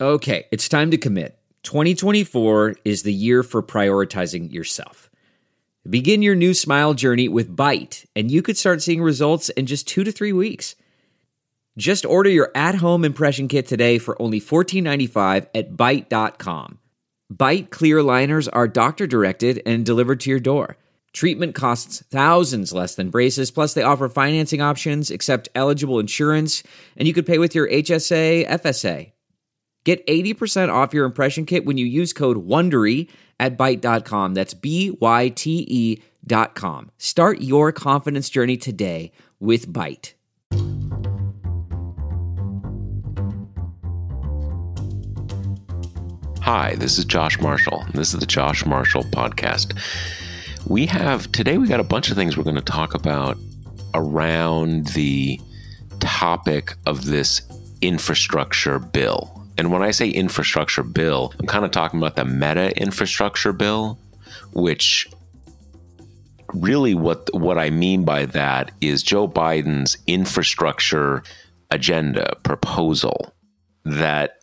Okay, it's time to commit. 2024 is the year for prioritizing yourself. Begin your new smile journey with Byte, and you could start seeing results in just 2 to 3 weeks. Just order your at-home impression kit today for only $14.95 at Byte.com. Byte clear liners are doctor-directed and delivered to your door. Treatment costs thousands less than braces, plus they offer financing options, accept eligible insurance, and you could pay with your HSA, FSA. Get 80% off your impression kit when you use code WONDERY at Byte.com. That's BYTE.com. Start your confidence journey today with Byte. Hi, this is Josh Marshall. This is the Josh Marshall Podcast. Today we got a bunch of things we're going to talk about around the topic of this infrastructure bill. And when I say infrastructure bill, I'm kind of talking about the meta infrastructure bill, which really what I mean by that is Joe Biden's infrastructure agenda proposal that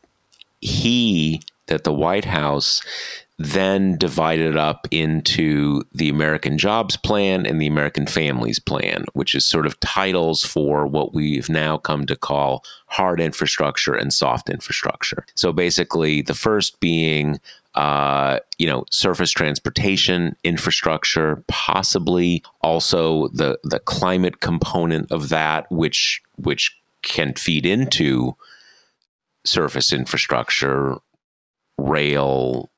the White House then divided up into the American Jobs Plan and the American Families Plan, which is sort of titles for what we've now come to call hard infrastructure and soft infrastructure. So basically, the first being, surface transportation infrastructure, possibly also the climate component of that, which can feed into surface infrastructure, rail,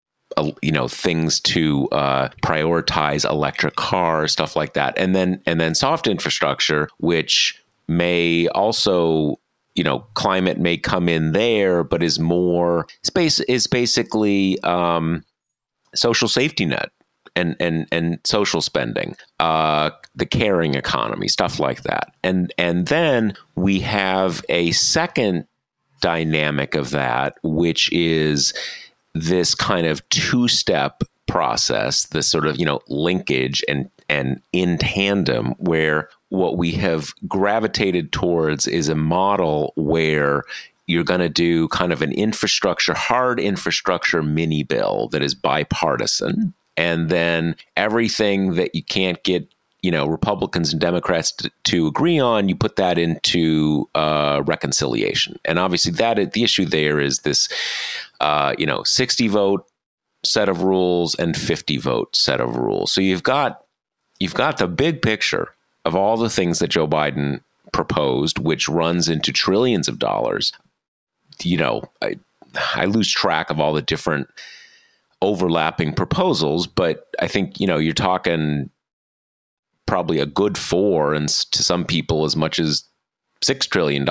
things to prioritize electric cars, stuff like that. And then soft infrastructure, which may also, climate may come in there, but is basically social safety net and social spending, the caring economy, stuff like that. And then we have a second dynamic of that, which is this kind of two-step process, this sort of, linkage and in tandem, where what we have gravitated towards is a model where you're going to do kind of an hard infrastructure mini bill that is bipartisan. And then everything that you can't get Republicans and Democrats to agree on, you put that into reconciliation. And obviously the issue there is this, 60 vote set of rules and 50 vote set of rules. So you've got the big picture of all the things that Joe Biden proposed, which runs into trillions of dollars. I lose track of all the different overlapping proposals, but I think, you're talking probably a good 4, and to some people as much as $6 trillion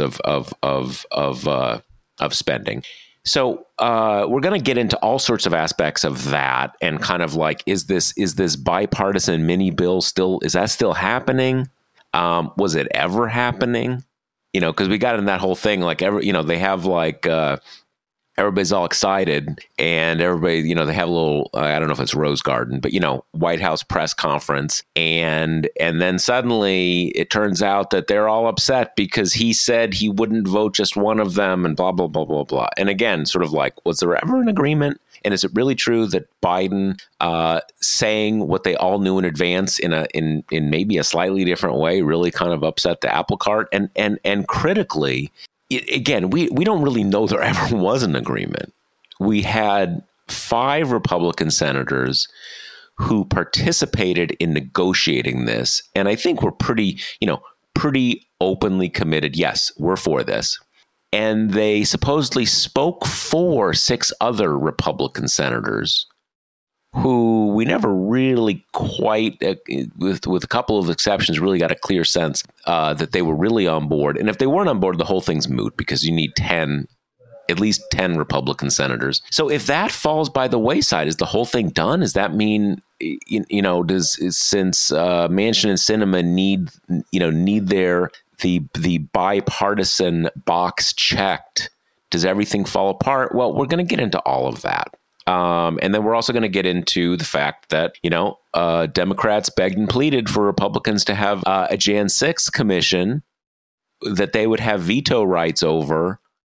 of spending. So we're going to get into all sorts of aspects of that, and kind of like, is this bipartisan mini bill is that still happening? Was it ever happening? Because we got in that whole thing, like they have like. Everybody's all excited, and everybody, they have a little, I don't know if it's Rose Garden, but, White House press conference. And then suddenly it turns out that they're all upset because he said he wouldn't vote just one of them and blah, blah, blah, blah, blah. And again, sort of like, was there ever an agreement? And is it really true that Biden saying what they all knew in advance in maybe a slightly different way really kind of upset the apple cart? And critically, again, we don't really know there ever was an agreement. We had 5 Republican senators who participated in negotiating this, and I think we're pretty openly committed. Yes, we're for this. And they supposedly spoke for 6 other Republican senators who we never really quite, with a couple of exceptions, really got a clear sense that they were really on board. And if they weren't on board, the whole thing's moot because you need at least 10 Republican senators. So if that falls by the wayside, is the whole thing done? Does that mean, since Manchin and Sinema need the bipartisan box checked, does everything fall apart? Well, we're going to get into all of that. And then we're also going to get into the fact that, Democrats begged and pleaded for Republicans to have a Jan 6 commission that they would have veto rights over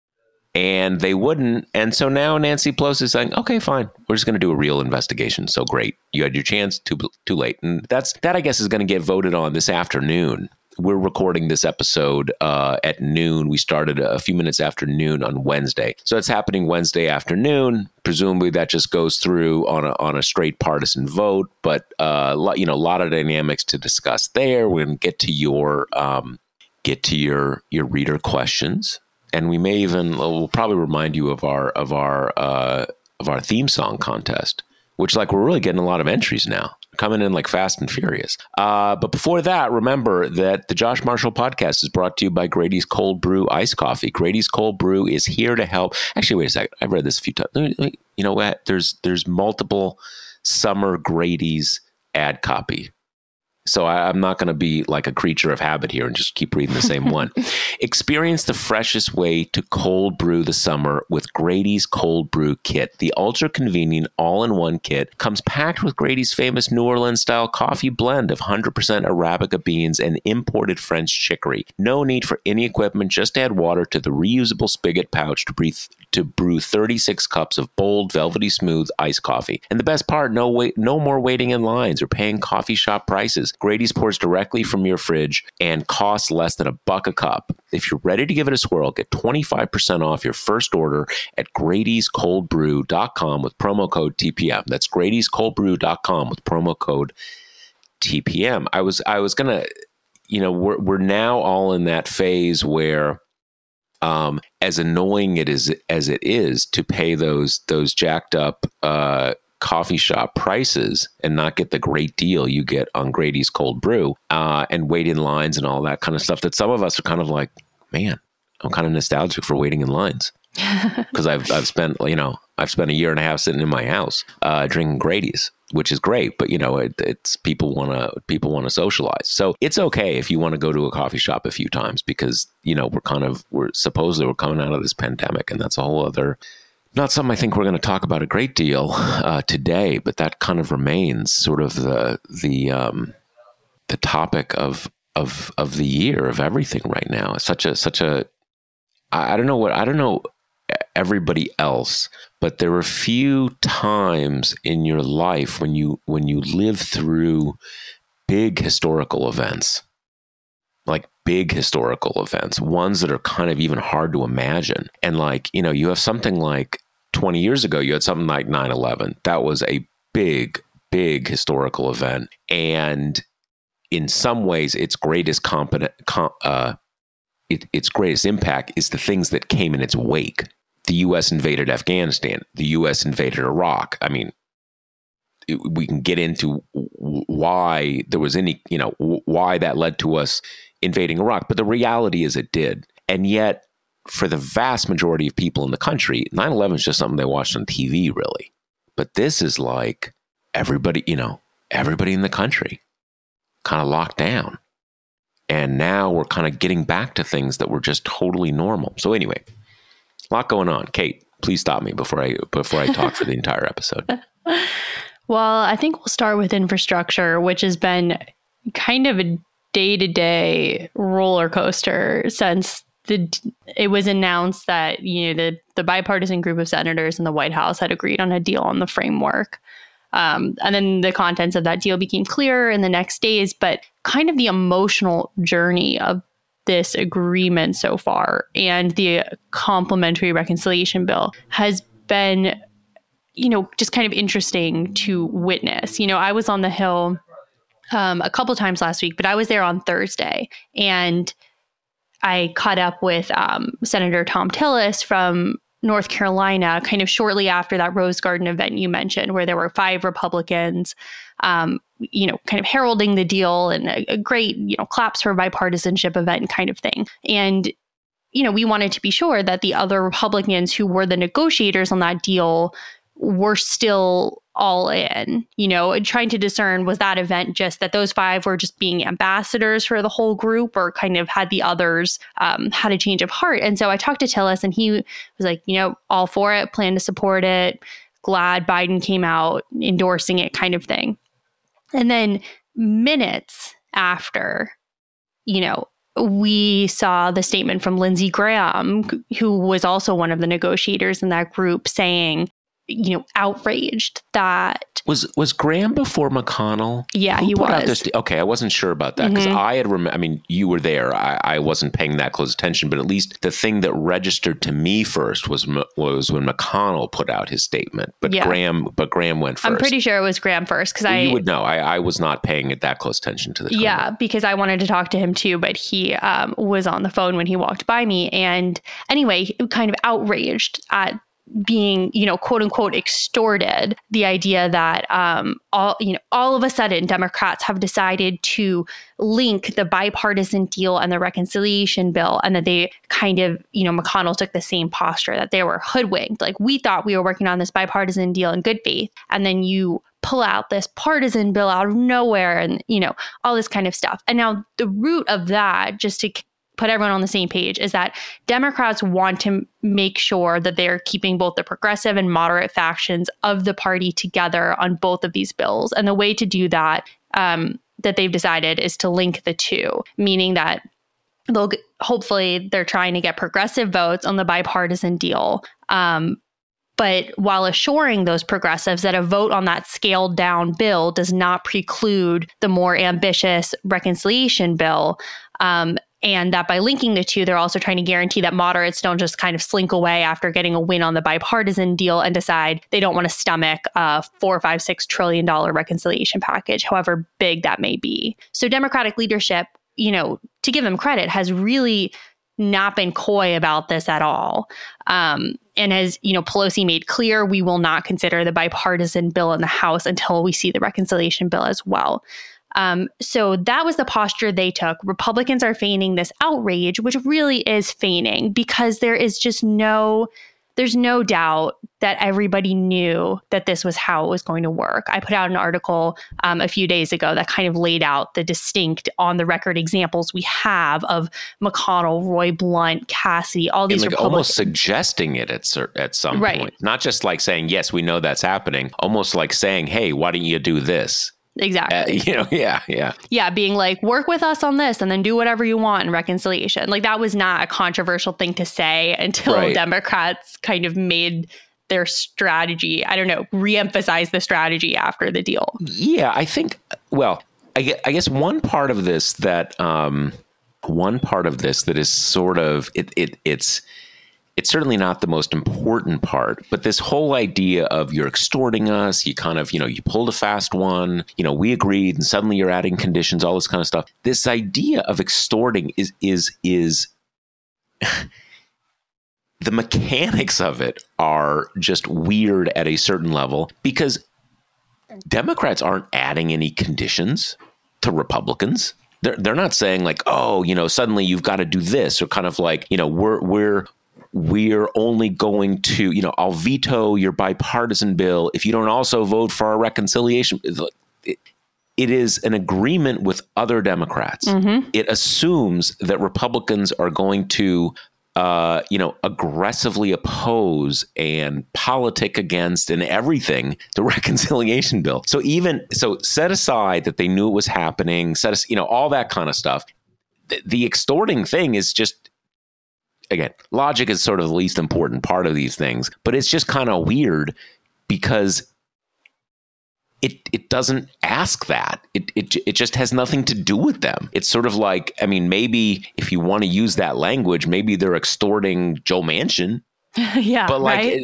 And they wouldn't. And so now Nancy Pelosi is saying, okay, fine. We're just going to do a real investigation. So great. You had your chance, too late. And that, I guess, is going to get voted on this afternoon. We're recording this episode at noon. We started a few minutes after noon on Wednesday. So it's happening Wednesday afternoon. Presumably that just goes through on a straight partisan vote. But, a lot of dynamics to discuss there. We're going to get to your reader questions. And we may we'll probably remind you of our theme song contest, which we're really getting a lot of entries now, coming in fast and furious. But before that, remember that the Josh Marshall podcast is brought to you by Grady's Cold Brew Iced Coffee. Grady's Cold Brew is here to help. Actually, wait a second. I've read this a few times. You know what? There's multiple Summer Grady's ad copy. So I'm not going to be like a creature of habit here and just keep reading the same one. Experience the freshest way to cold brew the summer with Grady's Cold Brew Kit. The ultra-convenient all-in-one kit comes packed with Grady's famous New Orleans-style coffee blend of 100% Arabica beans and imported French chicory. No need for any equipment. Just add water to the reusable spigot pouch to brew 36 cups of bold, velvety smooth iced coffee. And the best part, no more waiting in lines or paying coffee shop prices. Grady's pours directly from your fridge and costs less than $1 a cup. If you're ready to give it a swirl, get 25% off your first order at Grady'sColdBrew.com with promo code TPM. That's Grady'sColdBrew.com with promo code TPM. I was gonna, we're now all in that phase where, as annoying as it is to pay those jacked up coffee shop prices and not get the great deal you get on Grady's Cold Brew, and wait in lines and all that kind of stuff, that some of us are kind of like, man, I'm kind of nostalgic for waiting in lines because I've spent a year and a half sitting in my house drinking Grady's, which is great, but it's people want to socialize. So it's okay if you want to go to a coffee shop a few times because we're supposedly coming out of this pandemic, and that's a whole other. Not something I think we're going to talk about a great deal today, but that kind of remains sort of the topic of the year, of everything right now. It's such a I don't know everybody else, but there are few times in your life when you live through big historical events, ones that are kind of even hard to imagine. And you have something like 20 years ago, you had something like 9/11. That was a big historical event. And in some ways, its greatest its greatest impact is the things that came in its wake. The U.S. invaded Afghanistan. The U.S. invaded Iraq. I mean, we can get into why there was why that led to us invading Iraq. But the reality is it did. And yet, for the vast majority of people in the country, 9/11 is just something they watched on TV, really. But this is like everybody in the country kind of locked down. And now we're kind of getting back to things that were just totally normal. So anyway, a lot going on. Kate, please stop me before I talk for the entire episode. Well, I think we'll start with infrastructure, which has been kind of a day-to-day roller coaster since it was announced that the bipartisan group of senators in the White House had agreed on a deal on the framework. And then the contents of that deal became clearer in the next days, but kind of the emotional journey of this agreement so far and the complementary reconciliation bill has been, just kind of interesting to witness. I was on the Hill a couple times last week, but I was there on Thursday and I caught up with Senator Thom Tillis from North Carolina kind of shortly after that Rose Garden event you mentioned, where there were 5 Republicans, kind of heralding the deal and a great, claps for bipartisanship event kind of thing. And, we wanted to be sure that the other Republicans who were the negotiators on that deal were still all in, trying to discern, was that event just that those 5 were just being ambassadors for the whole group, or kind of had the others had a change of heart? And so I talked to Tillis and he was like, all for it, plan to support it, glad Biden came out endorsing it kind of thing. And then minutes after, we saw the statement from Lindsey Graham, who was also one of the negotiators in that group, saying, outraged that... Was Graham before McConnell? Yeah, he was. Okay, I wasn't sure about that because I had you were there. I wasn't paying that close attention, but at least the thing that registered to me first was when McConnell put out his statement. But Graham went first. I'm pretty sure it was Graham first because you would know. I was not paying it that close attention to the time. Yeah, because I wanted to talk to him too, but he was on the phone when he walked by me, and anyway, kind of outraged at being, quote unquote, extorted. The idea that all of a sudden Democrats have decided to link the bipartisan deal and the reconciliation bill, and that they kind of, McConnell took the same posture that they were hoodwinked. Like, we thought we were working on this bipartisan deal in good faith, and then you pull out this partisan bill out of nowhere, and all this kind of stuff. And now the root of that, just to put everyone on the same page, is that Democrats want to make sure that they're keeping both the progressive and moderate factions of the party together on both of these bills. And the way to do that, that they've decided, is to link the two, meaning that hopefully they're trying to get progressive votes on the bipartisan deal. But while assuring those progressives that a vote on that scaled down bill does not preclude the more ambitious reconciliation bill. And that by linking the two, they're also trying to guarantee that moderates don't just kind of slink away after getting a win on the bipartisan deal and decide they don't want to stomach a $4-5-6 trillion reconciliation package, however big that may be. So Democratic leadership, to give them credit, has really not been coy about this at all. And as Pelosi made clear, we will not consider the bipartisan bill in the House until we see the reconciliation bill as well. So that was the posture they took. Republicans are feigning this outrage, which really is feigning, because there's no doubt that everybody knew that this was how it was going to work. I put out an article a few days ago that kind of laid out the distinct on the record examples we have of McConnell, Roy Blunt, Cassidy, all these Republicans. Almost suggesting it at some point. Not just like saying, yes, we know that's happening. Almost like saying, hey, why don't you do this? Exactly. Yeah, being like, work with us on this and then do whatever you want in reconciliation. Like, that was not a controversial thing to say until Democrats kind of made their strategy, reemphasize the strategy after the deal. Yeah, I think, I guess one part of this that is sort of, it's certainly not the most important part, but this whole idea of you're extorting us, you kind of, you pulled a fast one, we agreed, and suddenly you're adding conditions, all this kind of stuff. This idea of extorting is the mechanics of it are just weird at a certain level, because Democrats aren't adding any conditions to Republicans. They're not saying like, suddenly you've got to do this, or kind of like, we're only going to, I'll veto your bipartisan bill if you don't also vote for our reconciliation. It is an agreement with other Democrats. Mm-hmm. It assumes that Republicans are going to, aggressively oppose and politic against and everything the reconciliation bill. So set aside that they knew it was happening, all that kind of stuff. The extorting thing is just, again, logic is sort of the least important part of these things, but it's just kind of weird because it doesn't ask that. It just has nothing to do with them. It's sort of like, maybe if you want to use that language, maybe they're extorting Joe Manchin. Yeah, but like, right?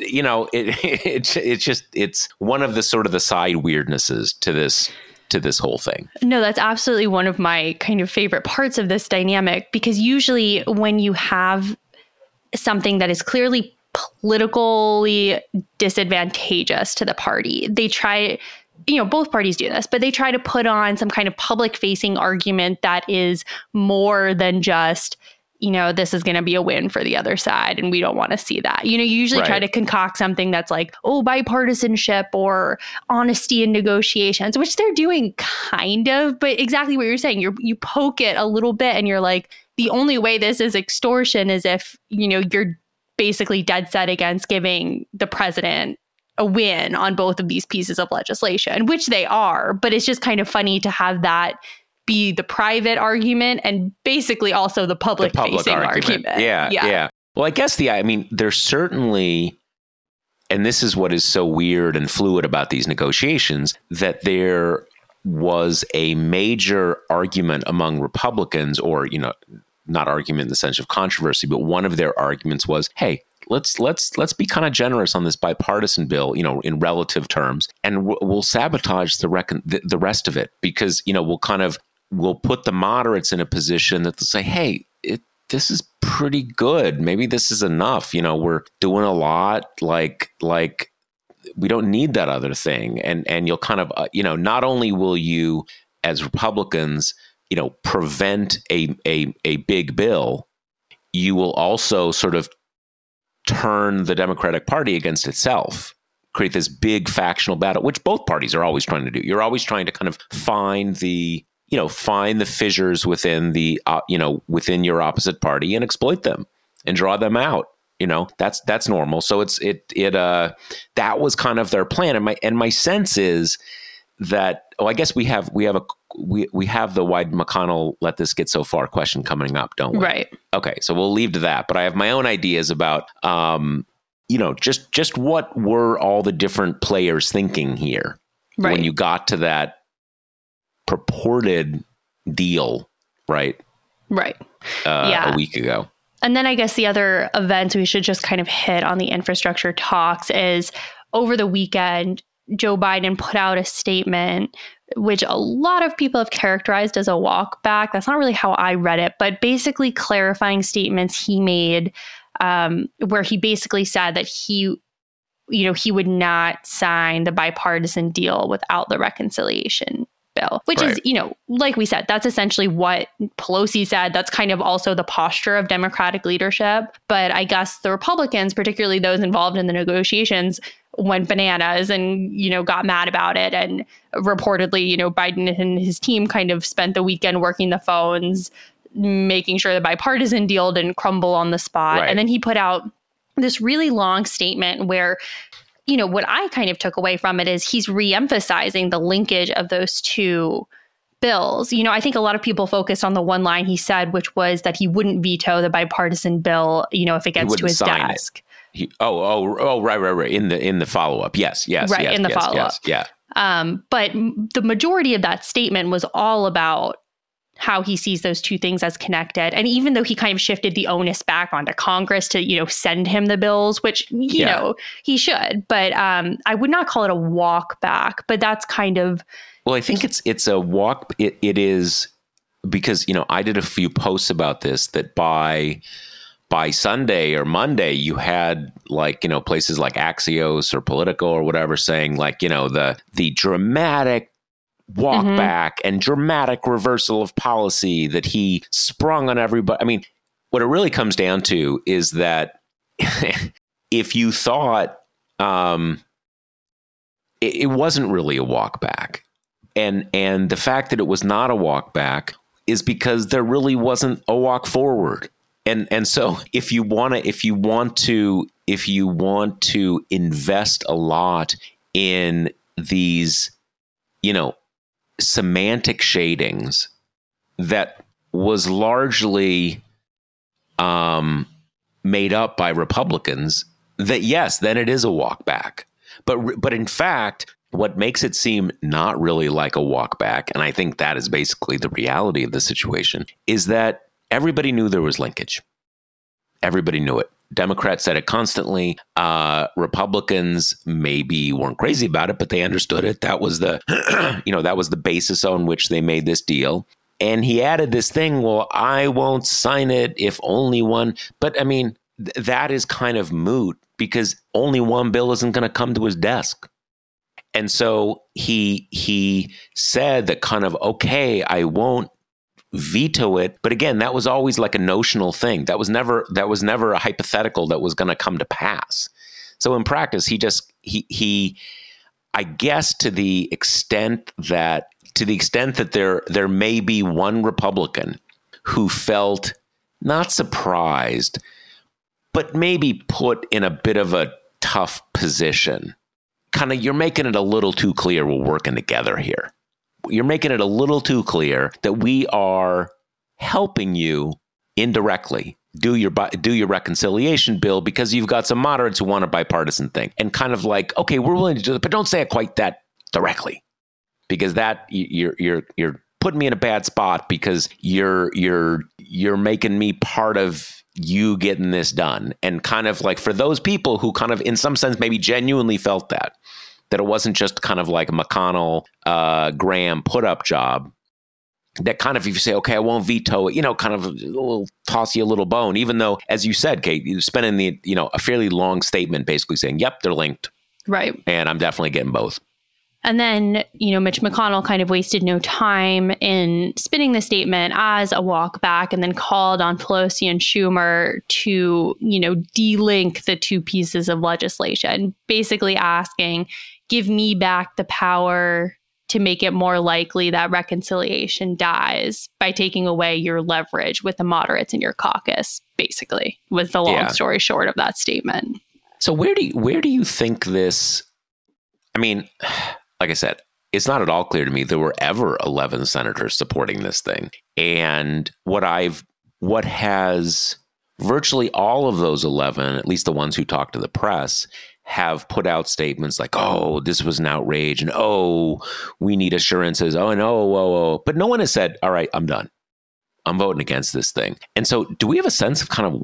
It's one of the sort of the side weirdnesses to this whole thing. No, that's absolutely one of my kind of favorite parts of this dynamic, because usually when you have something that is clearly politically disadvantageous to the party, they try, both parties do this, but they try to put on some kind of public facing argument that is more than just, this is going to be a win for the other side, and we don't want to see that. You usually try to concoct something that's like, bipartisanship or honesty in negotiations, which they're doing kind of, but exactly what you're saying. You poke it a little bit and you're like, the only way this is extortion is if, you're basically dead set against giving the president a win on both of these pieces of legislation, which they are. But it's just kind of funny to have that be the private argument and basically also the public facing argument. Yeah. Well, I guess there's certainly, and this is what is so weird and fluid about these negotiations, that there was a major argument among Republicans, or, not argument in the sense of controversy, but one of their arguments was, hey, let's be kind of generous on this bipartisan bill, in relative terms, and we'll sabotage the rest of it, because, we'll put the moderates in a position that they'll say, hey, this is pretty good. Maybe this is enough. We're doing a lot, like we don't need that other thing. And you'll kind of, not only will you, as Republicans, prevent a big bill, you will also sort of turn the Democratic Party against itself, create this big factional battle, which both parties are always trying to do. You're always trying to kind of find the fissures within within your opposite party and exploit them and draw them out. That's normal. So that was kind of their plan. And my sense is that, I guess we have the why McConnell let this get so far question coming up, don't we? Right. Okay. So we'll leave to that, but I have my own ideas about, just what were all the different players thinking here when you got to that purported deal, right? Right. A week ago. And then I guess the other event we should just kind of hit on the infrastructure talks is over the weekend, Joe Biden put out a statement, which a lot of people have characterized as a walk back. That's not really how I read it, but basically clarifying statements he made, where he basically said that he would not sign the bipartisan deal without the reconciliation bill, which is, like we said, that's essentially what Pelosi said. That's kind of also the posture of Democratic leadership. But I guess the Republicans, particularly those involved in the negotiations, went bananas and, got mad about it. And reportedly, Biden and his team kind of spent the weekend working the phones, making sure the bipartisan deal didn't crumble on the spot. Right. And then he put out this really long statement where, what I kind of took away from it is he's reemphasizing the linkage of those two bills. I think a lot of people focused on the one line he said, which was that he wouldn't veto the bipartisan bill, if it gets to his desk. Right. In the follow up. Yes. Right. In the follow up. Yeah. But the majority of that statement was all about how he sees those two things as connected. And even though he kind of shifted the onus back onto Congress to, send him the bills, which, you know, he should, but I would not call it a walk back, but that's kind of. Well, I think it's a walk. It is because, I did a few posts about this, that by Sunday or Monday, you had places like Axios or Politico or whatever saying the dramatic walk back and dramatic reversal of policy that he sprung on everybody. I mean, what it really comes down to is that if you thought it wasn't really a walk back, and the fact that it was not a walk back is because there really wasn't a walk forward. And so if you want to invest a lot in these, semantic shadings that was largely made up by Republicans, that yes, then it is a walk back. But in fact, what makes it seem not really like a walk back, and I think that is basically the reality of the situation, is that everybody knew there was linkage. Everybody knew it. Democrats said it constantly. Republicans maybe weren't crazy about it, but they understood it. That was the, that was the basis on which they made this deal. And he added this thing, well, I won't sign it if only one. But I mean, that is kind of moot because only one bill isn't going to come to his desk. And so he said that kind of, okay, I won't veto it. But again, that was always like a notional thing. That was never a hypothetical that was going to come to pass. So in practice, he I guess to the extent that there may be one Republican who felt not surprised, but maybe put in a bit of a tough position. Kind of, you're making it a little too clear we're working together here. you're making it a little too clear that we are helping you indirectly do your reconciliation bill because you've got some moderates who want a bipartisan thing, and kind of like, okay, we're willing to do it, but don't say it quite that directly, because that you're putting me in a bad spot because you're making me part of you getting this done. And kind of like for those people who kind of in some sense maybe genuinely felt that it wasn't just kind of like a McConnell Graham put up job, that kind of, if you say, okay, I won't veto it, kind of will toss you a little bone, even though, as you said, Kate, you spent in a fairly long statement basically saying, yep, they're linked. Right. And I'm definitely getting both. And then, Mitch McConnell kind of wasted no time in spinning the statement as a walk back, and then called on Pelosi and Schumer to, de-link the two pieces of legislation, basically asking, give me back the power to make it more likely that reconciliation dies by taking away your leverage with the moderates in your caucus, basically, was the long story short of that statement. So where do you think this, I mean, like I said, it's not at all clear to me there were ever 11 senators supporting this thing. And what has virtually all of those 11, at least the ones who talked to the press, have put out statements like, oh, this was an outrage, and oh, we need assurances, oh, and oh. But no one has said, all right, I'm done. I'm voting against this thing. And so do we have a sense of kind of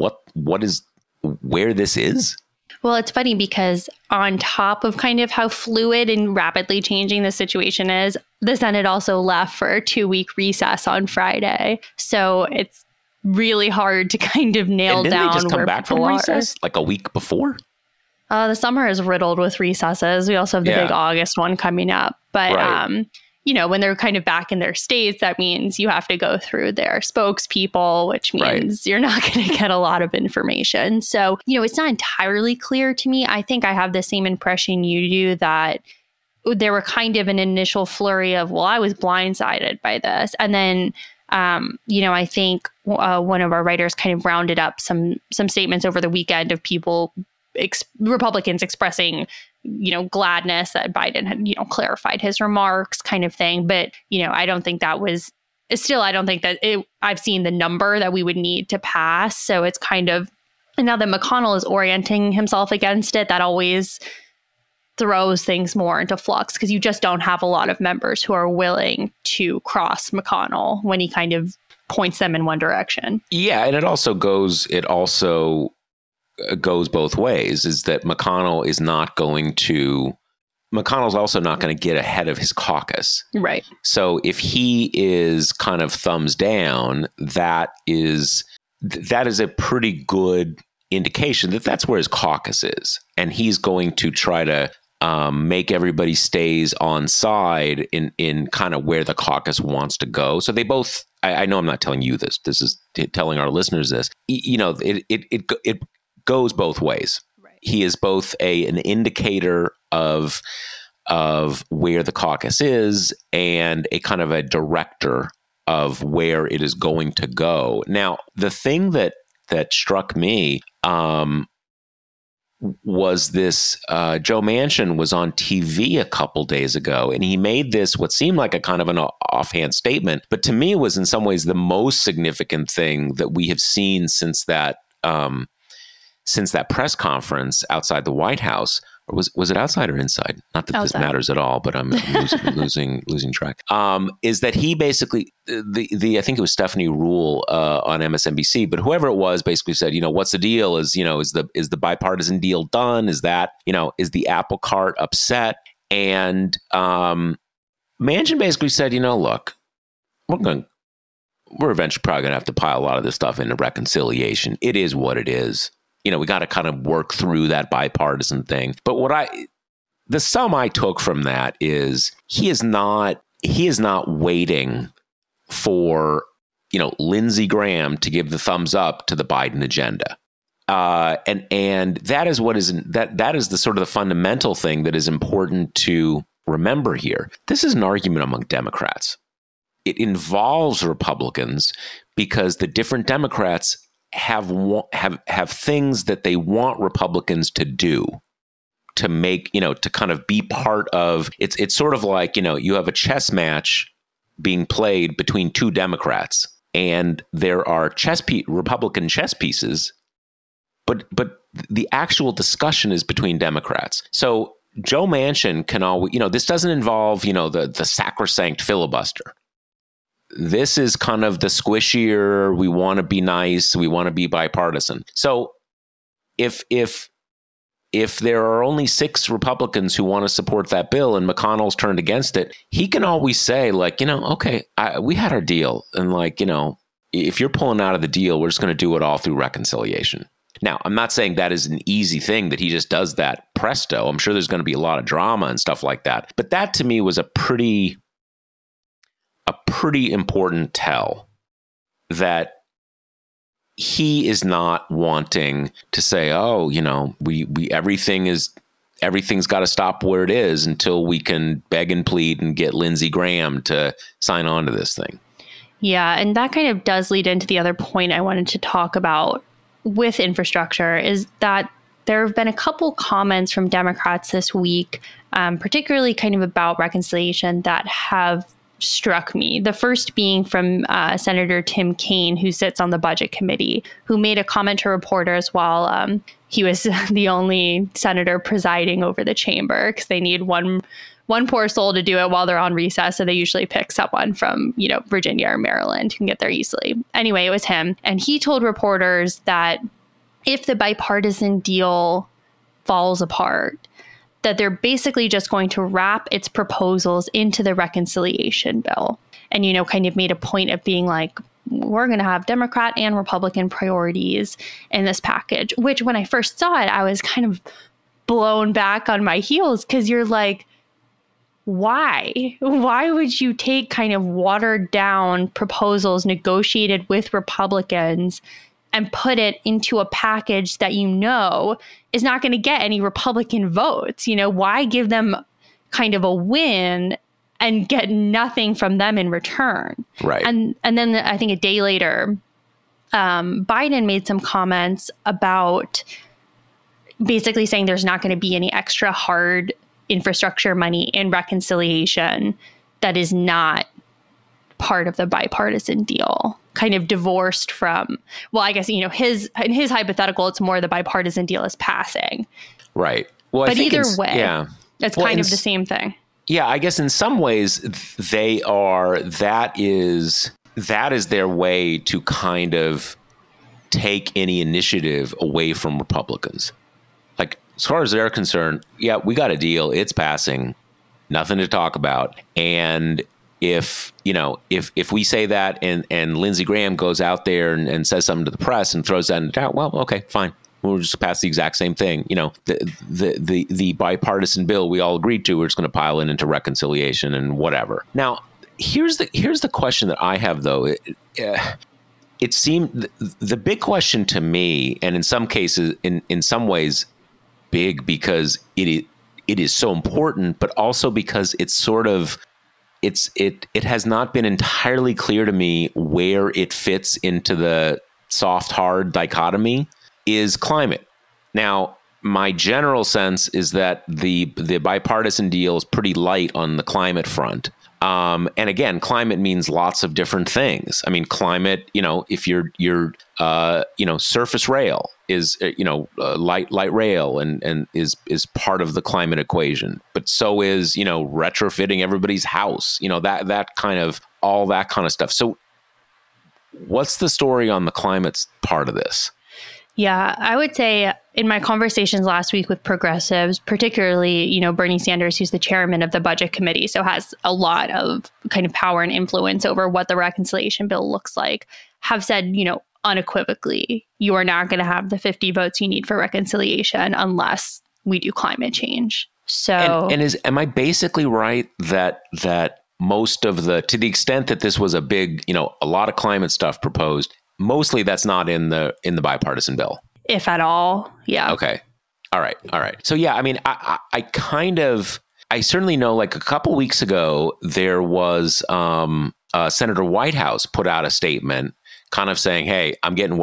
where this is? Well, it's funny because on top of kind of how fluid and rapidly changing the situation is, the Senate also left for a 2-week recess on Friday. So it's really hard to kind of nail down they just come where back people from are. recess like a week before? The summer is riddled with recesses. We also have the big August one coming up. But, right. When they're kind of back in their states, that means you have to go through their spokespeople, which means you're not going to get a lot of information. So, it's not entirely clear to me. I think I have the same impression you do, that there were kind of an initial flurry of, well, I was blindsided by this. And then, I think one of our writers kind of rounded up some statements over the weekend of people, Republicans expressing, gladness that Biden had, clarified his remarks, kind of thing. But, I don't think that was still, I don't think that I've seen the number that we would need to pass. So it's kind of, and now that McConnell is orienting himself against it, that always throws things more into flux, because you just don't have a lot of members who are willing to cross McConnell when he kind of points them in one direction. Yeah. And it also goes both ways, is that McConnell's also not going to get ahead of his caucus. Right. So if he is kind of thumbs down, that is a pretty good indication that that's where his caucus is. And he's going to try to make everybody stays on side in kind of where the caucus wants to go. So they both, I know I'm not telling you this is telling our listeners this, it goes both ways. Right. He is both an indicator of where the caucus is and a kind of a director of where it is going to go. Now, the thing that struck me was this, Joe Manchin was on TV a couple days ago, and he made this, what seemed like a kind of an offhand statement, but to me was in some ways the most significant thing that we have seen since that press conference outside the White House. Or was it outside or inside? Not that outside. This matters at all, but I'm losing track. Is that he basically, I think it was Stephanie Ruhle on MSNBC, but whoever it was basically said, what's the deal? Is the bipartisan deal done? Is that, is the apple cart upset? And Manchin basically said, look, we're eventually probably going to have to pile a lot of this stuff into reconciliation. It is what it is. We got to kind of work through that bipartisan thing. But the sum I took from that is he is not waiting for, Lindsey Graham to give the thumbs up to the Biden agenda. And that is that is the sort of the fundamental thing that is important to remember here. This is an argument among Democrats. It involves Republicans because the different Democrats have things that they want Republicans to do to make, to kind of be part of, it's sort of like, you have a chess match being played between two Democrats, and there are Republican chess pieces, but the actual discussion is between Democrats. So Joe Manchin can always, this doesn't involve, the sacrosanct filibuster. This is kind of the squishier, we want to be nice, we want to be bipartisan. So if there are only 6 Republicans who want to support that bill and McConnell's turned against it, he can always say, okay, we had our deal. And if you're pulling out of the deal, we're just going to do it all through reconciliation. Now, I'm not saying that is an easy thing that he just does that presto. I'm sure there's going to be a lot of drama and stuff like that. But that to me was a pretty important tell that he is not wanting to say, oh, we everything's got to stop where it is until we can beg and plead and get Lindsey Graham to sign on to this thing. Yeah, and that kind of does lead into the other point I wanted to talk about with infrastructure, is that there have been a couple comments from Democrats this week, particularly kind of about reconciliation, that have struck me. The first being from Senator Tim Kaine, who sits on the Budget Committee, who made a comment to reporters while he was the only senator presiding over the chamber, because they need one poor soul to do it while they're on recess. So they usually pick someone from, Virginia or Maryland who can get there easily. Anyway, it was him. And he told reporters that if the bipartisan deal falls apart, that they're basically just going to wrap its proposals into the reconciliation bill. And, kind of made a point of being like, we're going to have Democrat and Republican priorities in this package, which when I first saw it, I was kind of blown back on my heels, because you're like, why? Why would you take kind of watered down proposals negotiated with Republicans and put it into a package that is not going to get any Republican votes? Why give them kind of a win and get nothing from them in return? Right. And then I think a day later, Biden made some comments about basically saying there's not going to be any extra hard infrastructure money in reconciliation that is not part of the bipartisan deal, kind of divorced from, well, I guess, in his hypothetical, it's more the bipartisan deal is passing. Right. Well, but either way, yeah, it's kind of the same thing. Yeah, I guess in some ways that is their way to kind of take any initiative away from Republicans. Like, as far as they're concerned, yeah, we got a deal. It's passing. Nothing to talk about. And if we say that and Lindsey Graham goes out there and says something to the press and throws that in doubt, well, okay, fine. We'll just pass the exact same thing. The bipartisan bill we all agreed to, we're just going to pile it into reconciliation and whatever. Now, here's the question that I have, though. It seemed the big question to me, and in some cases, in some ways, big because it is so important, but also because it's sort of it has not been entirely clear to me where it fits into the soft hard dichotomy, is climate. Now, my general sense is that the bipartisan deal is pretty light on the climate front. And again, climate means lots of different things. I mean, climate, if you're surface rail is, light rail and is part of the climate equation, but so is, retrofitting everybody's house, that kind of, all that kind of stuff. So what's the story on the climate part of this? Yeah, I would say in my conversations last week with progressives, particularly, Bernie Sanders, who's the chairman of the Budget Committee, so has a lot of kind of power and influence over what the reconciliation bill looks like, have said, unequivocally, you are not going to have the 50 votes you need for reconciliation unless we do climate change. So, am I basically right that most of to the extent that this was a big, a lot of climate stuff proposed, mostly that's not in the bipartisan bill, if at all? Yeah. Okay. All right. So yeah, I mean, I certainly know, like a couple weeks ago, there was Senator Whitehouse put out a statement, kind of saying, "Hey, I'm getting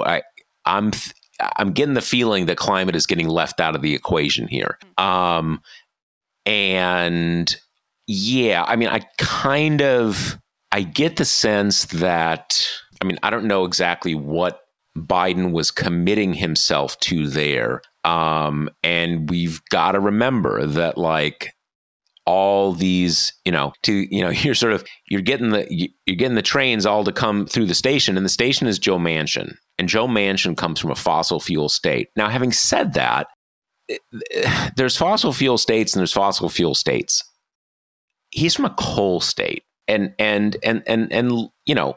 the feeling that climate is getting left out of the equation here." And yeah, I mean, I get the sense that, I mean, I don't know exactly what Biden was committing himself to there. And we've got to remember that, like, all these, you're getting the trains all to come through the station, and the station is Joe Manchin, and Joe Manchin comes from a fossil fuel state. Now, having said that, there's fossil fuel states and there's fossil fuel states. He's from a coal state, and the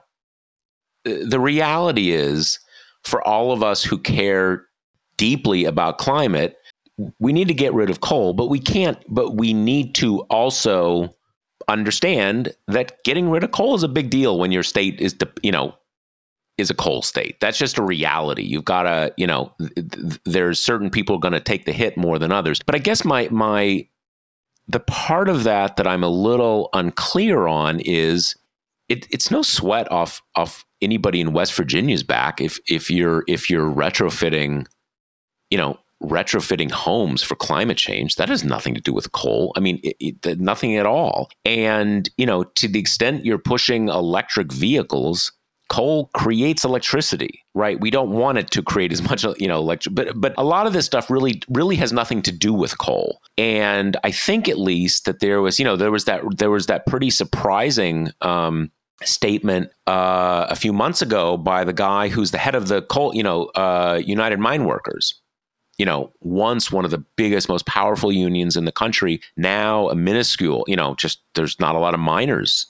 reality is, for all of us who care deeply about climate, we need to get rid of coal, but we need to also understand that getting rid of coal is a big deal when your state is a coal state. That's just a reality. You've got to, there's certain people going to take the hit more than others. But I guess the part of that I'm a little unclear on is it's no sweat off anybody in West Virginia's back if you're retrofitting, retrofitting homes for climate change. That has nothing to do with coal. I mean, nothing at all. And, to the extent you're pushing electric vehicles, coal creates electricity, right? We don't want it to create as much, electric, but a lot of this stuff really has nothing to do with coal. And I think at least that there was that pretty surprising, statement a few months ago by the guy who's the head of the coal, United Mine Workers. Once one of the biggest, most powerful unions in the country, now a minuscule, there's not a lot of miners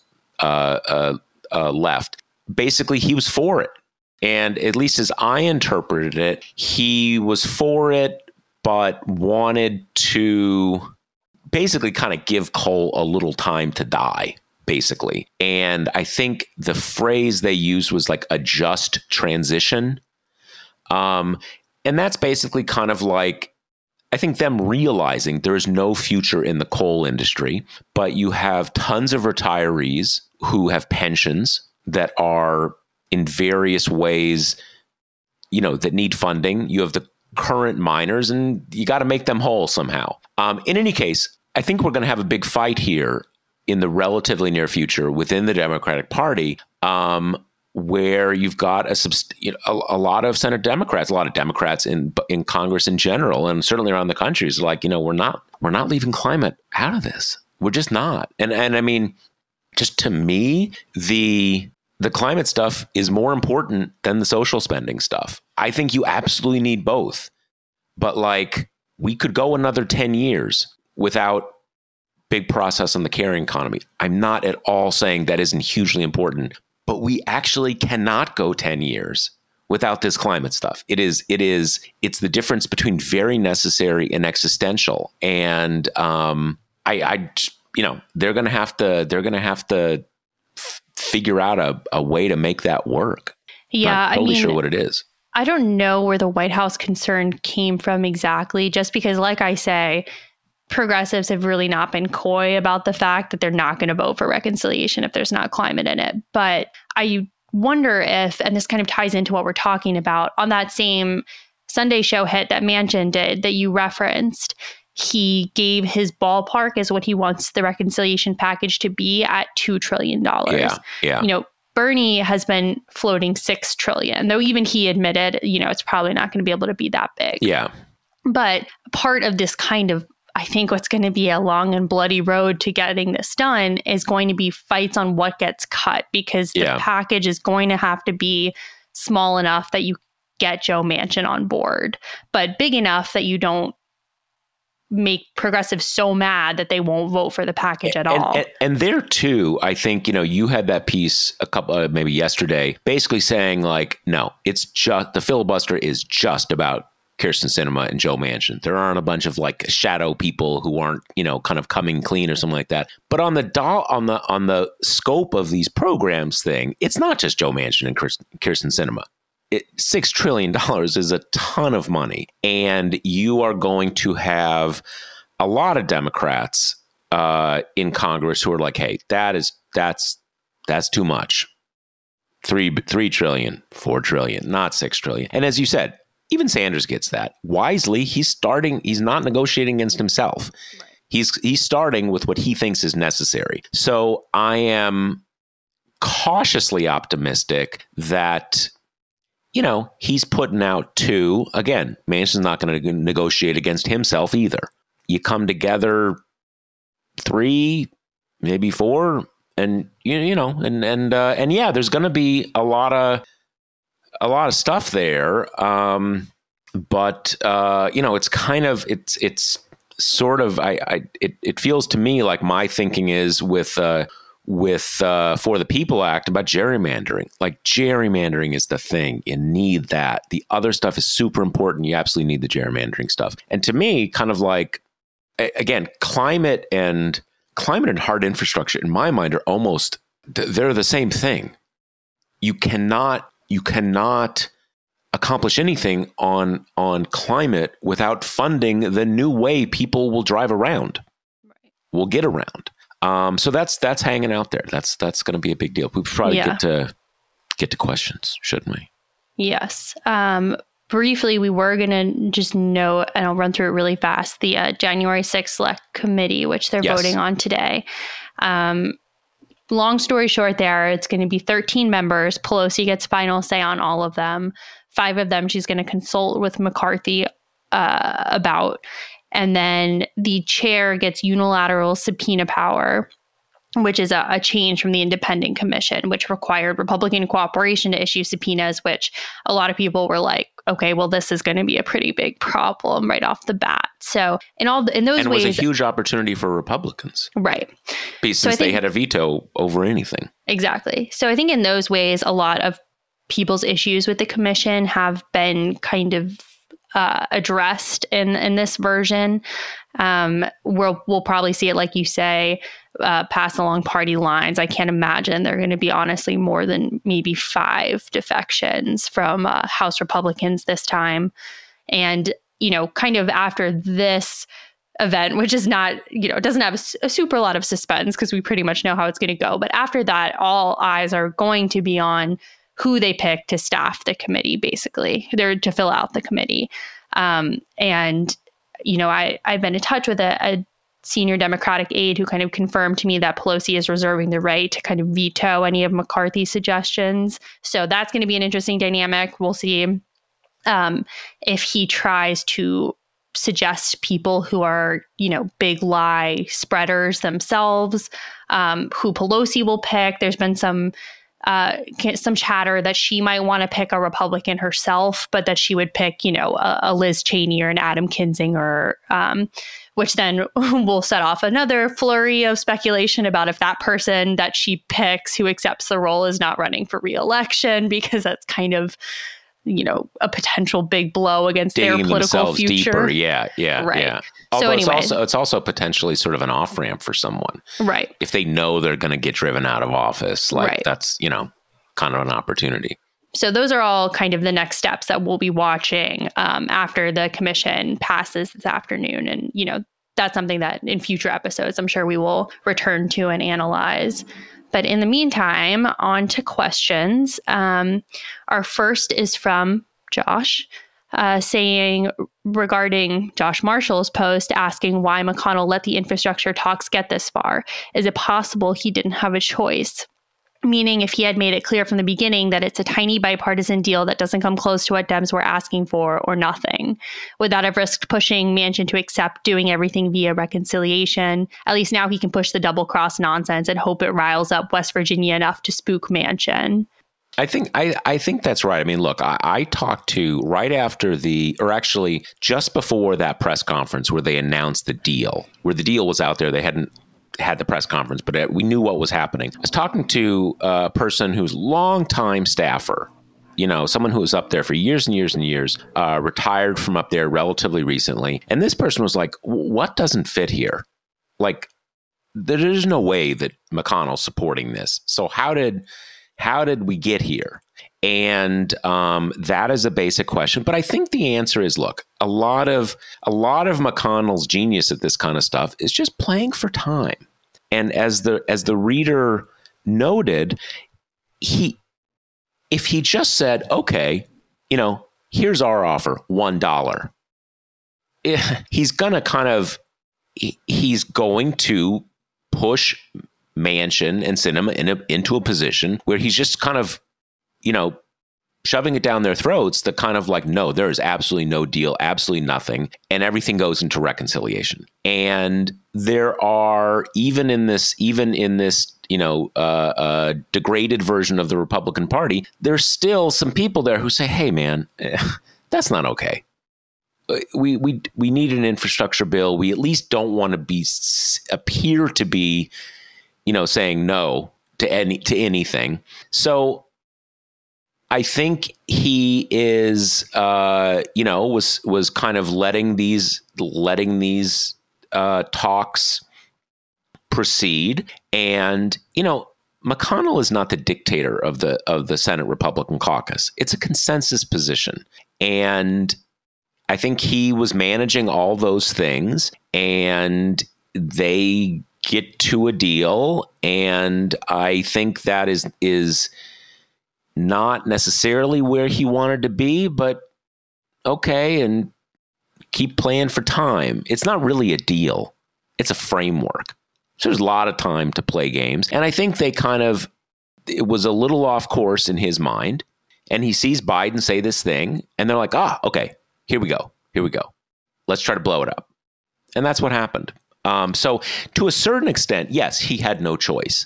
left. Basically, he was for it. And at least as I interpreted it, he was for it, but wanted to basically kind of give coal a little time to die, basically. And I think the phrase they used was like a just transition. And that's basically kind of like, I think them realizing there is no future in the coal industry, but you have tons of retirees who have pensions that are in various ways, that need funding. You have the current miners, and you got to make them whole somehow. In any case, I think we're going to have a big fight here in the relatively near future within the Democratic Party, where you've got a lot of Senate Democrats, a lot of Democrats in Congress in general, and certainly around the country is like, we're not leaving climate out of this. We're just not. And I mean, just to me, the climate stuff is more important than the social spending stuff. I think you absolutely need both. But like, we could go another 10 years without big process on the carrying economy. I'm not at all saying that isn't hugely important, but we actually cannot go 10 years without this climate stuff. It's the difference between very necessary and existential. And they're going to have to figure out a way to make that work. Yeah. Not totally sure what it is. I don't know where the White House concern came from exactly, just because, like I say, progressives have really not been coy about the fact that they're not going to vote for reconciliation if there's not climate in it. But I wonder if, and this kind of ties into what we're talking about, on that same Sunday show hit that Manchin did that you referenced, he gave his ballpark as what he wants the reconciliation package to be at $2 trillion. Yeah. Bernie has been floating $6 trillion, though even he admitted, it's probably not going to be able to be that big. Yeah. But part of this kind of, I think what's going to be a long and bloody road to getting this done is going to be fights on what gets cut, because the package is going to have to be small enough that you get Joe Manchin on board, but big enough that you don't make progressives so mad that they won't vote for the package at all. And there too, I think, you had that piece maybe yesterday, basically saying like, no, it's just, the filibuster is just about Kyrsten Sinema and Joe Manchin. There aren't a bunch of like shadow people who aren't, kind of coming clean or something like that. But on the scope of these programs thing, it's not just Joe Manchin and Kyrsten Sinema. $6 trillion is a ton of money. And you are going to have a lot of Democrats in Congress who are like, hey, that's too much. $3 trillion, $4 trillion, not $6 trillion. And as you said, even Sanders gets that. Wisely, he's not negotiating against himself. Right. He's starting with what he thinks is necessary. So I am cautiously optimistic that, he's putting out 2. Again, Manchin's not going to negotiate against himself either. You come together 3, maybe 4, and and yeah, there's going to be a lot of stuff there. But it's kind of it's sort of it feels to me like my thinking is with For the People Act about gerrymandering. Like, gerrymandering is the thing. You need that. The other stuff is super important. You absolutely need the gerrymandering stuff. And to me, kind of like, again, climate and hard infrastructure in my mind are almost, they're the same thing. You cannot accomplish anything on climate without funding the new way people will drive around, will get around. So that's hanging out there. That's going to be a big deal. We probably get to questions, shouldn't we? Yes. Briefly, we were going to just note, and I'll run through it really fast, the January 6th Select Committee, which they're voting on today. Long story short there, it's going to be 13 members. Pelosi gets final say on all of them. 5 of them she's going to consult with McCarthy about. And then the chair gets unilateral subpoena power, which is a change from the independent commission, which required Republican cooperation to issue subpoenas, which a lot of people were like, okay, well, this is going to be a pretty big problem right off the bat. So in those ways, it was a huge opportunity for Republicans. Right. Since they had a veto over anything. Exactly. So I think in those ways, a lot of people's issues with the commission have been kind of addressed in this version. We'll probably see it, like you say, pass along party lines. I can't imagine there are going to be honestly more than maybe 5 defections from House Republicans this time. And, kind of after this event, which is not, doesn't have a super lot of suspense because we pretty much know how it's going to go. But after that, all eyes are going to be on who they pick to staff the committee, basically. They're to fill out the committee. I've been in touch with a senior Democratic aide who kind of confirmed to me that Pelosi is reserving the right to kind of veto any of McCarthy's suggestions. So that's going to be an interesting dynamic. We'll see if he tries to suggest people who are, big lie spreaders themselves, who Pelosi will pick. There's been some chatter that she might want to pick a Republican herself, but that she would pick, a Liz Cheney or an Adam Kinzinger, which then will set off another flurry of speculation about if that person that she picks who accepts the role is not running for re-election, because that's kind of, a potential big blow against digging their political future. Deeper. Yeah. Right. Yeah. So Although anyway, it's also potentially sort of an off ramp for someone. Right. If they know they're going to get driven out of office, that's, kind of an opportunity. So those are all kind of the next steps that we'll be watching after the commission passes this afternoon. And, that's something that in future episodes, I'm sure we will return to and analyze. But in the meantime, on to questions. Our first is from Josh, saying regarding Josh Marshall's post asking why McConnell let the infrastructure talks get this far. Is it possible he didn't have a choice? Meaning if he had made it clear from the beginning that it's a tiny bipartisan deal that doesn't come close to what Dems were asking for or nothing. Would that have risked pushing Manchin to accept doing everything via reconciliation? At least now he can push the double cross nonsense and hope it riles up West Virginia enough to spook Manchin. I think that's right. I mean, look, I talked to right after actually just before that press conference where they announced the deal, where the deal was out there. They hadn't had the press conference, but we knew what was happening. I was talking to a person who's longtime staffer, someone who was up there for years and years and years, retired from up there relatively recently. And this person was like, what doesn't fit here? Like, there's no way that McConnell's supporting this. So how did we get here? And that is a basic question. But I think the answer is, look, a lot of McConnell's genius at this kind of stuff is just playing for time. And as the reader noted, if he just said, okay, here's our offer, $1, he's going to push Manchin and Sinema into a position where he's just kind of, shoving it down their throats that kind of like, no, there is absolutely no deal, absolutely nothing. And everything goes into reconciliation. And there are, even in this, degraded version of the Republican Party, there's still some people there who say, hey, man, that's not okay. We need an infrastructure bill. We at least don't want to appear to be, saying no to anything. So I think he is, was kind of letting these talks proceed. And, McConnell is not the dictator of the Senate Republican caucus. It's a consensus position. And I think he was managing all those things, and they get to a deal. And I think that is not necessarily where he wanted to be, but okay, and keep playing for time. It's not really a deal. It's a framework. So there's a lot of time to play games. And I think it was a little off course in his mind. And he sees Biden say this thing, and they're like, okay, here we go. Let's try to blow it up. And that's what happened. So to a certain extent, yes, he had no choice.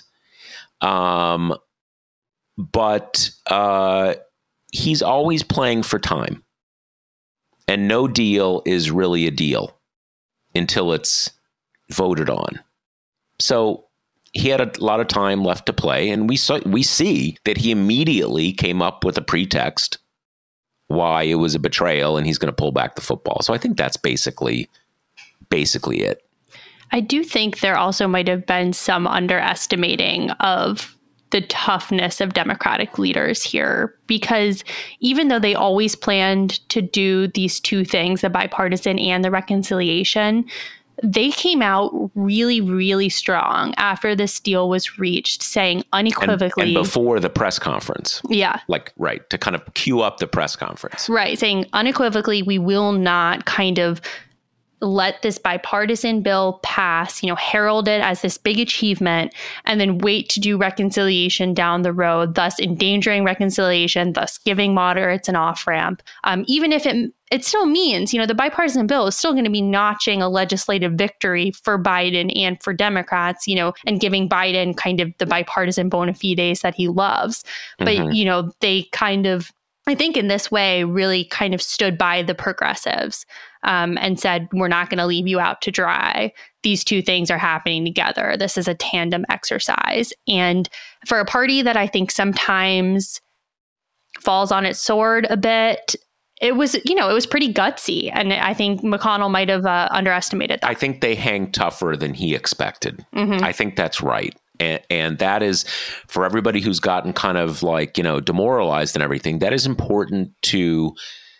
But he's always playing for time. And no deal is really a deal until it's voted on. So he had a lot of time left to play. And we see that he immediately came up with a pretext why it was a betrayal and he's going to pull back the football. So I think that's basically it. I do think there also might have been some underestimating of the toughness of Democratic leaders here, because even though they always planned to do these two things, the bipartisan and the reconciliation, they came out really, really strong after this deal was reached, saying unequivocally. And before the press conference. Yeah. Right. To kind of cue up the press conference. Right. Saying unequivocally, we will not kind of let this bipartisan bill pass, herald it as this big achievement, and then wait to do reconciliation down the road, thus endangering reconciliation, thus giving moderates an off-ramp. Even if it still means, the bipartisan bill is still going to be notching a legislative victory for Biden and for Democrats, and giving Biden kind of the bipartisan bona fides that he loves. Mm-hmm. But, they kind of, I think in this way, really kind of stood by the progressives and said, we're not going to leave you out to dry. These two things are happening together. This is a tandem exercise. And for a party that I think sometimes falls on its sword a bit, it was pretty gutsy. And I think McConnell might have underestimated that. I think they hang tougher than he expected. Mm-hmm. I think that's right. And that is, for everybody who's gotten kind of demoralized and everything, that is important to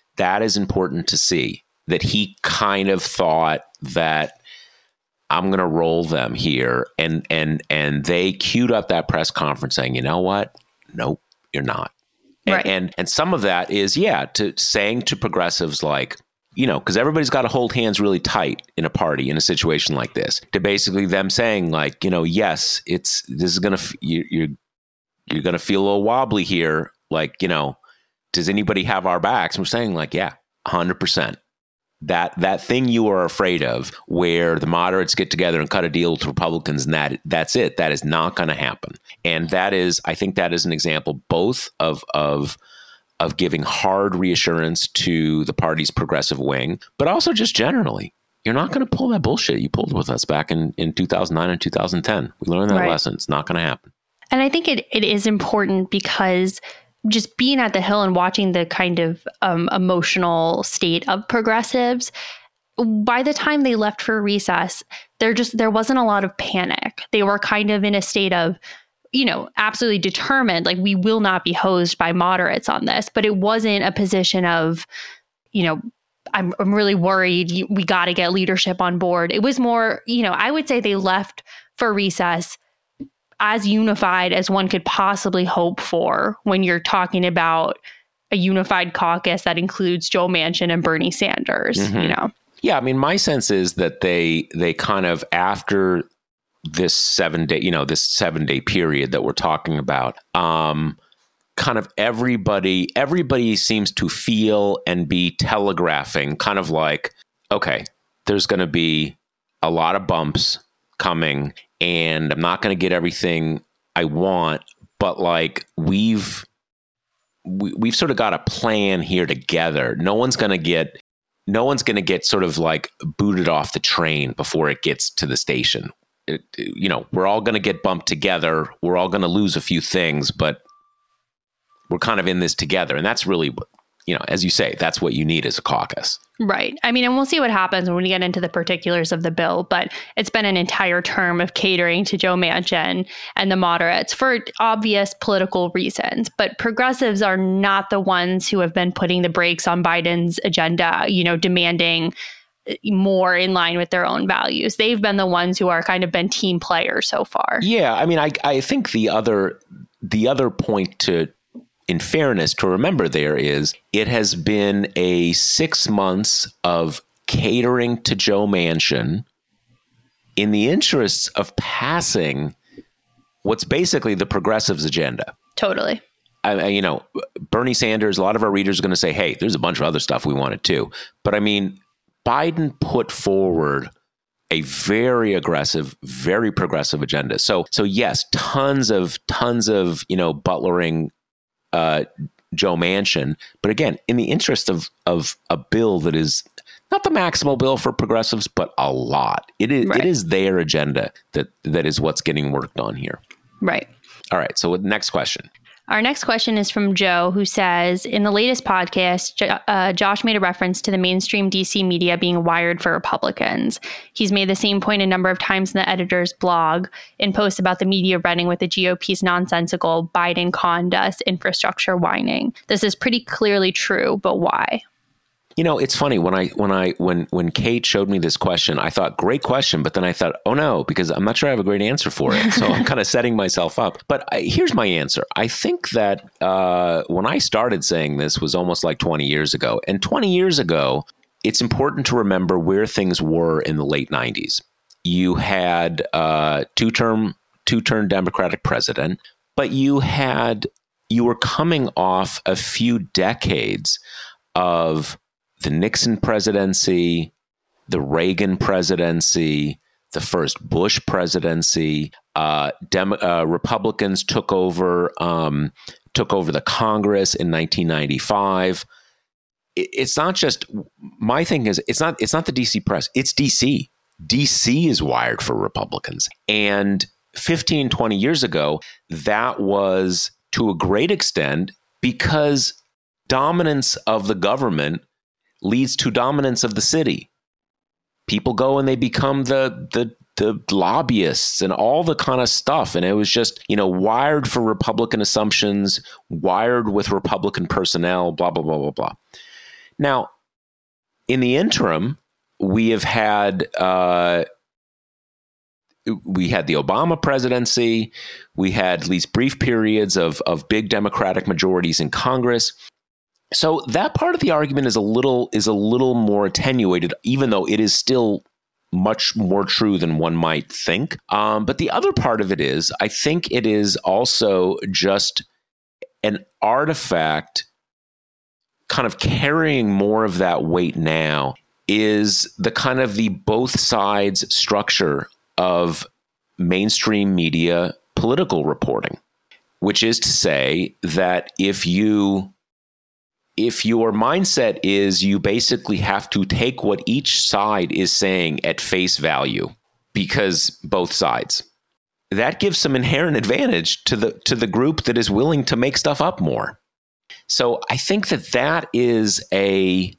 see, that he kind of thought that I'm going to roll them here. And they queued up that press conference saying, you know what? Nope, you're not. Right. And some of that is, to saying to progressives because everybody's got to hold hands really tight in a party in a situation like this, to basically them saying yes, you're going to feel a little wobbly here. Does anybody have our backs? And we're saying 100%. That thing you are afraid of, where the moderates get together and cut a deal with Republicans, and that's it. That is not going to happen. And I think that is an example both of giving hard reassurance to the party's progressive wing, but also just generally, you're not going to pull that bullshit you pulled with us back in 2009 and 2010. We learned that lesson. It's not going to happen. And I think it is important, because just being at the Hill and watching the kind of emotional state of progressives, by the time they left for recess, there wasn't a lot of panic. They were kind of in a state of, absolutely determined, we will not be hosed by moderates on this. But it wasn't a position of, I'm really worried. We got to get leadership on board. It was more, I would say they left for recess as unified as one could possibly hope for when you're talking about a unified caucus that includes Joe Manchin and Bernie Sanders, Mm-hmm. Yeah, I mean, my sense is that they kind of, after this 7-day period that we're talking about. Kind of everybody seems to feel and be telegraphing kind of like, okay, there's going to be a lot of bumps coming and I'm not going to get everything I want, but like we've sort of got a plan here together. No one's going to get sort of like booted off the train before it gets to the station. We're all going to get bumped together. We're all going to lose a few things, but we're kind of in this together. And that's really, as you say, that's what you need as a caucus. Right. I mean, and we'll see what happens when we get into the particulars of the bill, but it's been an entire term of catering to Joe Manchin and the moderates for obvious political reasons. But progressives are not the ones who have been putting the brakes on Biden's agenda, demanding more in line with their own values. They've been the ones who are kind of been team players so far. Yeah. I mean, I think the other point to, in fairness, to remember there is it has been a 6 months of catering to Joe Manchin in the interests of passing what's basically the progressives' agenda. Totally. Bernie Sanders, a lot of our readers are going to say, hey, there's a bunch of other stuff we wanted too. But I mean, Biden put forward a very aggressive, very progressive agenda. So yes, tons of butlering Joe Manchin, but again, in the interest of a bill that is not the maximal bill for progressives, but a lot. It is right. It is their agenda that is what's getting worked on here. Right. All right. So next question. Our next question is from Joe, who says, in the latest podcast, Josh made a reference to the mainstream DC media being wired for Republicans. He's made the same point a number of times in the editor's blog in posts about the media running with the GOP's nonsensical Biden con us infrastructure whining. This is pretty clearly true, but why? It's funny when Kate showed me this question, I thought, great question. But then I thought, oh no, because I'm not sure I have a great answer for it. So I'm kind of setting myself up. But here's my answer. I think that when I started saying this was almost like 20 years ago. And 20 years ago, it's important to remember where things were in the late 90s. You had two-term Democratic president, but you were coming off a few decades of the Nixon presidency, the Reagan presidency, the first Bush presidency. Republicans took over the Congress in 1995. It's not just my thing is it's not the DC press. It's DC. DC is wired for Republicans. And 15, 20 years ago, that was to a great extent because dominance of the government leads to dominance of the city. People go and they become the lobbyists and all the kind of stuff. And it was just, wired for Republican assumptions, wired with Republican personnel, blah, blah, blah, blah, blah. Now, in the interim, we have had the Obama presidency. We had at least brief periods of big Democratic majorities in Congress. So that part of the argument is a little more attenuated, even though it is still much more true than one might think. But the other part of it is, I think it is also just an artifact kind of carrying more of that weight now is the kind of the both sides structure of mainstream media political reporting, which is to say that if your mindset is you basically have to take what each side is saying at face value because both sides, that gives some inherent advantage to the group that is willing to make stuff up more. So I think that is a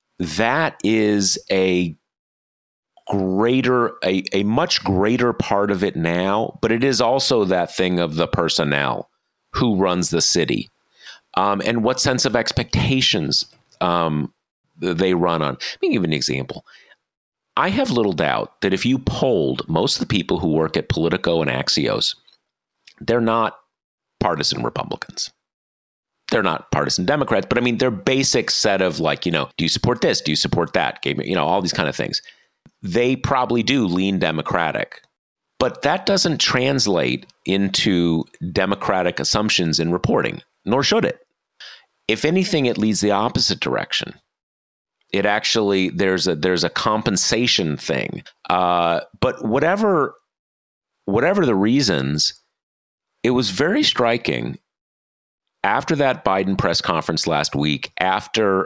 much greater part of it now, but it is also that thing of the personnel who runs the city. And what sense of expectations they run on. Let me give an example. I have little doubt that if you polled most of the people who work at Politico and Axios, they're not partisan Republicans. They're not partisan Democrats, but I mean, their basic set of do you support this? Do you support that? All these kind of things. They probably do lean Democratic. But that doesn't translate into democratic assumptions in reporting, nor should it. If anything, it leads the opposite direction. It actually, there's a compensation thing. But whatever the reasons, it was very striking after that Biden press conference last week, after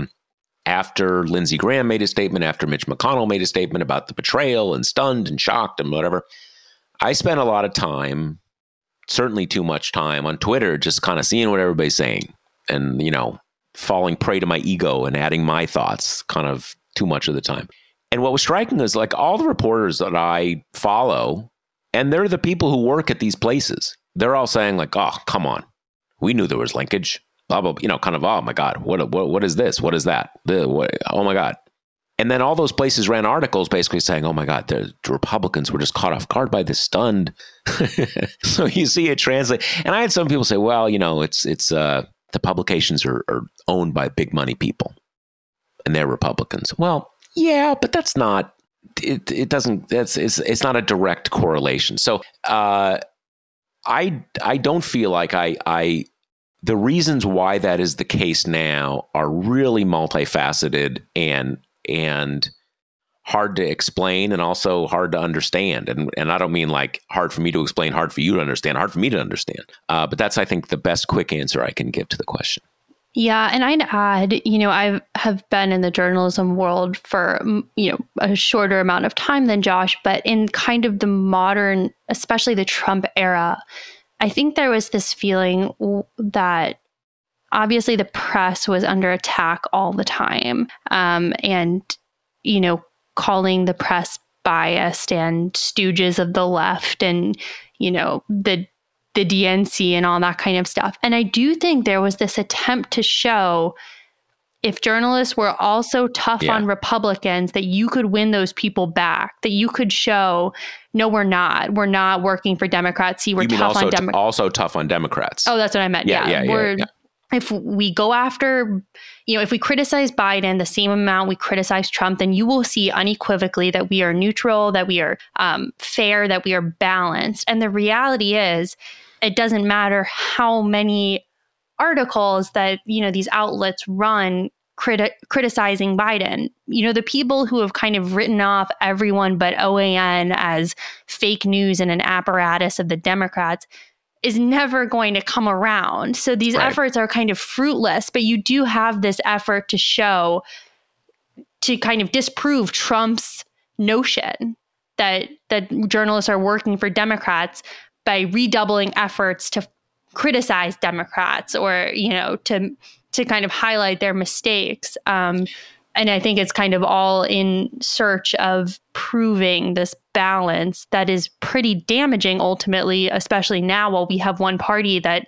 Lindsey Graham made a statement, after Mitch McConnell made a statement about the betrayal and stunned and shocked and whatever. I spent a lot of time, certainly too much time, on Twitter, just kind of seeing what everybody's saying and, falling prey to my ego and adding my thoughts kind of too much of the time. And what was striking is like all the reporters that I follow, and they're the people who work at these places, they're all saying like, oh, come on. We knew there was linkage, blah, blah, kind of, oh my God, what is this? What is that? Oh my God. And then all those places ran articles basically saying, oh my God, the Republicans were just caught off guard by this, stunned. So you see it translate. And I had some people say, well, it's the publications are owned by big money people and they're Republicans. Well, yeah, but that's not, it doesn't, it's not a direct correlation. So I don't feel like the reasons why that is the case now are really multifaceted and hard to explain and also hard to understand. And I don't mean like hard for me to explain, hard for you to understand, hard for me to understand. But that's, I think, the best quick answer I can give to the question. Yeah. And I'd add, I have been in the journalism world for, a shorter amount of time than Josh, but in kind of the modern, especially the Trump era, I think there was this feeling that obviously the press was under attack all the time. And, calling the press biased and stooges of the left and, the DNC and all that kind of stuff. And I do think there was this attempt to show if journalists were also tough on Republicans, that you could win those people back, that you could show, no, we're not. We're not working for Democrats. See, we're tough on Democrats. Also tough on Democrats. Oh, that's what I meant. Yeah. If we go after, if we criticize Biden the same amount we criticize Trump, then you will see unequivocally that we are neutral, that we are fair, that we are balanced. And the reality is, it doesn't matter how many articles that, these outlets run criticizing Biden. The people who have kind of written off everyone but OAN as fake news and an apparatus of the Democrats is never going to come around. So these efforts are kind of fruitless, but you do have this effort to show, to kind of disprove Trump's notion that journalists are working for Democrats by redoubling efforts to criticize Democrats or, to kind of highlight their mistakes. And I think it's kind of all in search of proving this balance that is pretty damaging ultimately, especially now while we have one party that,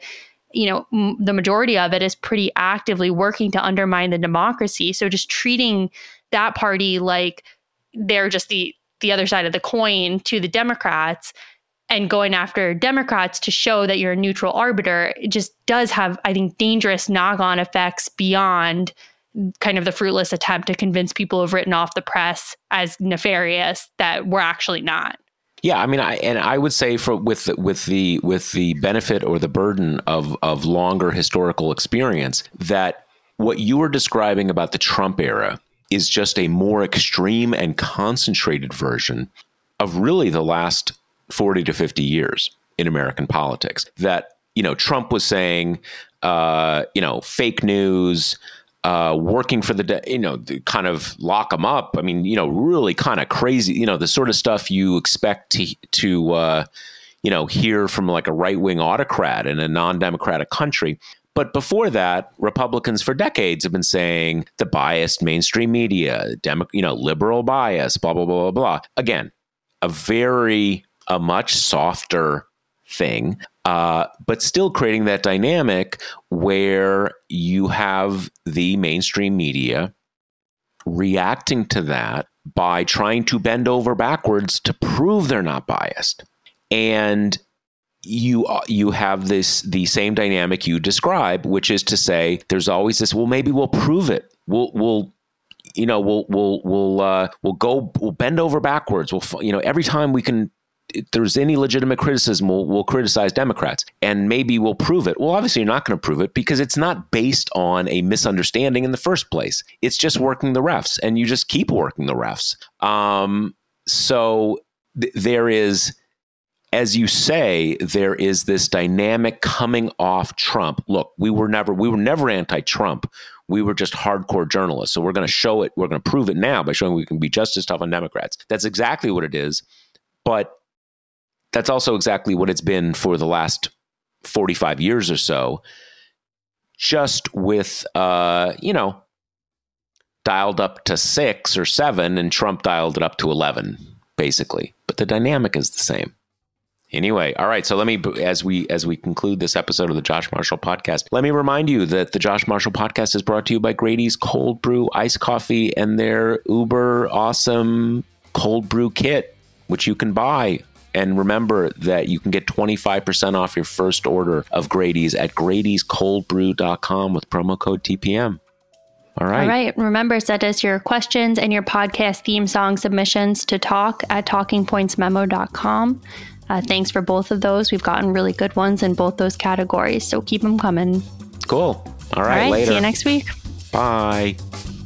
the majority of it is pretty actively working to undermine the democracy. So just treating that party like they're just the other side of the coin to the Democrats and going after Democrats to show that you're a neutral arbiter, it just does have, I think, dangerous knock-on effects beyond kind of the fruitless attempt to convince people who've written off the press as nefarious that we're actually not. Yeah, I mean, I would say with the benefit or the burden of longer historical experience, that what you were describing about the Trump era is just a more extreme and concentrated version of really the last 40 to 50 years in American politics. That, Trump was saying, fake news, working for the kind of lock them up. I mean, really kind of crazy, the sort of stuff you expect to hear from like a right-wing autocrat in a non-democratic country. But before that, Republicans for decades have been saying the biased mainstream media, liberal bias, blah, blah, blah, blah, blah. Again, a much softer thing, but still creating that dynamic where you have the mainstream media reacting to that by trying to bend over backwards to prove they're not biased. And you have the same dynamic you describe, which is to say, there's always this, well, maybe we'll prove it. We'll bend over backwards. Every time we can there's any legitimate criticism, we'll criticize Democrats, and maybe we'll prove it. Well, obviously, you're not going to prove it because it's not based on a misunderstanding in the first place. It's just working the refs, and you just keep working the refs. So there is, as you say, there is this dynamic coming off Trump. Look, we were never anti-Trump. We were just hardcore journalists. So we're going to show it. We're going to prove it now by showing we can be just as tough on Democrats. That's exactly what it is. But that's also exactly what it's been for the last 45 years or so, just with, dialed up to 6 or 7, and Trump dialed it up to 11, basically. But the dynamic is the same. Anyway, all right. So let me, as we conclude this episode of the Josh Marshall Podcast, let me remind you that the Josh Marshall Podcast is brought to you by Grady's Cold Brew Iced Coffee and their uber awesome cold brew kit, which you can buy. And remember that you can get 25% off your first order of Grady's at Grady'sColdBrew.com with promo code TPM. All right. All right. Remember, send us your questions and your podcast theme song submissions to talk@talkingpointsmemo.com. Thanks for both of those. We've gotten really good ones in both those categories, so keep them coming. Cool. All right. Later. See you next week. Bye.